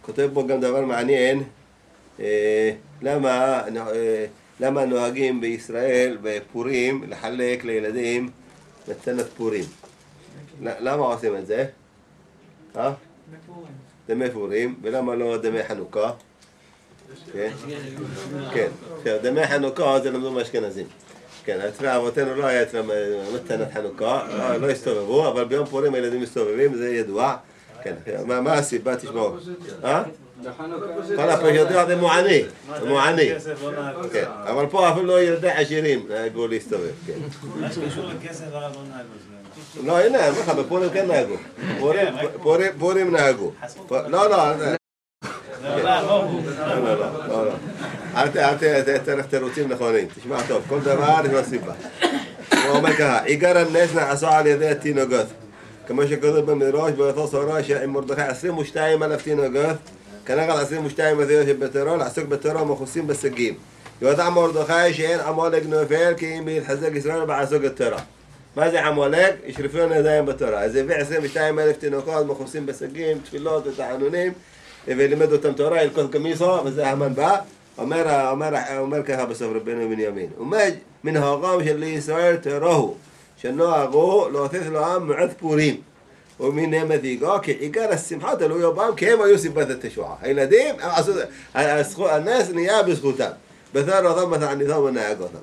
כותב פה גם דבר מעניין, למה נוהגים בישראל בפורים לחלק לילדים מתנת פורים? למה עושים את זה? דמי פורים, ולמה לא דמי חנוכה? כן, דמי חנוכה זה למדו מאשכנזים. כן, אצל אבותינו לא היה אצלם מתנת חנוכה, לא הסתובבו, אבל ביום פורים הילדים מסתובבים, זה ידוע. כן, מה הסיבה? תשמעו. כל הפשוט זה מועני, מועני. אבל פה אפילו לא ילדי עשירים נהגו להסתובב. מה שקשור לכסף הרב לא נהגו. לא, הנה, אני אומר לך, בפורים כן נהגו. פורים נהגו. לא, לא. לא. אל תלך תירוצים נכונים. תשמע טוב, כל דבר יש לו סיבה. הוא אומר ככה, עיקר הנס נעשה על ידי התינוקות. כמו שכתוב במדרש, באותו סורה שעם מרדכי 22,000 תינוקות, כנגד 22,000 שבתורה, לעסוק בתורה מכוסים בשגים. יודע מרדכי שאין עמלק נופל כי אם יתחזק ישראל בעסוק התורה. מה זה עמלק? ישרפון ידיים בתורה. אז הביא 22,000 תינוקות מכוסים בשגים, תפילות ותענונים, ולימד אותם תורה, ילכות קמיסו, וזה המן בא. אומר ככה בסוף רבנו בנימין. מנהגם של ישראל תוראו, שנוהגו להוסיף לעם מעט פורים. ומן מדאיגה כי עיקר השמחה תלוי בהם כי הם היו סיבת התשועה. הילדים, הנס נהיה בזכותם. בתור אותם מתעניתם ונהג אותם.